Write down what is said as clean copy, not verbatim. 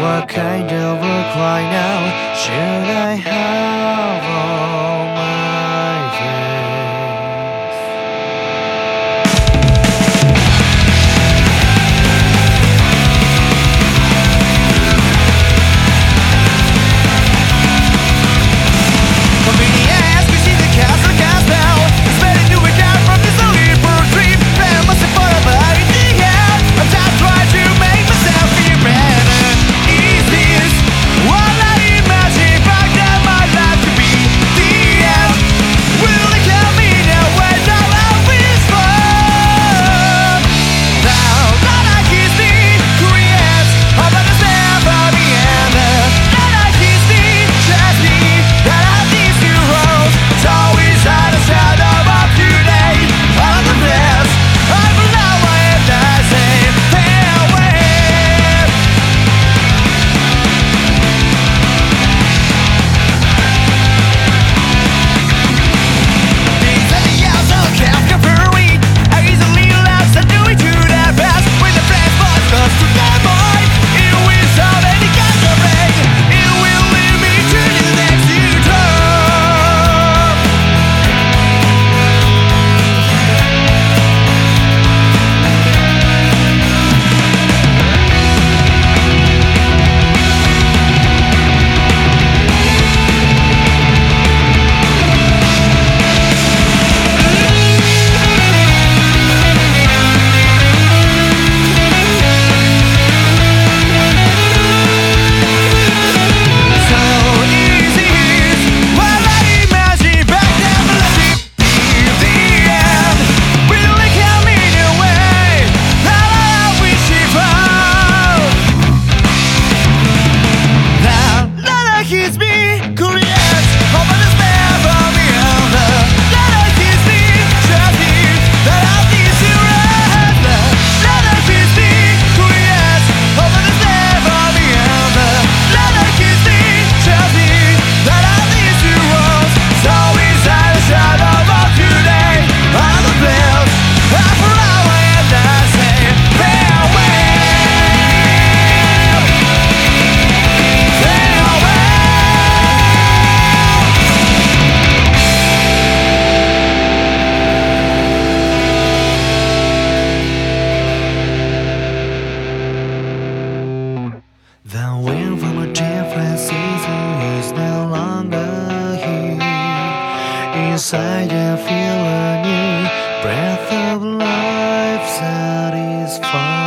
What kind of work right now should I have on my face? Convenience, we see the castle cast down. It's better to wake up from this sleeper dream. There must be forever in the air. I'm just trying to make myself feel better. Is this what I imagine back then my life to be? The end will it come me now when our love is fun? Now that I kiss me, creates all of the stuff on the end. That I kiss me, trust me, that I these two roads. It's always out of shadow of today. All of the best, I will know what I say. Farewell. Things that the house of Kafka Fury. I easily lapse and do it to the best. When the flash boss goes to the boy, it will solve any kind of pain. It will lead me to the next U-turn. So easy is what I imagine back then, but let it be the end. Will it come in a way that I wish it found? Now that I kiss me, creates open the spell from the other. That I kiss me, trust me, that I need to rest. That I kiss me, creates open the spell from the other. That I kiss me, trust me, that I need to rest. So inside the shadow of today, all the bells are for hour and I say farewell. The wind from a different season is no longer here. Inside I feel a new breath of life satisfied.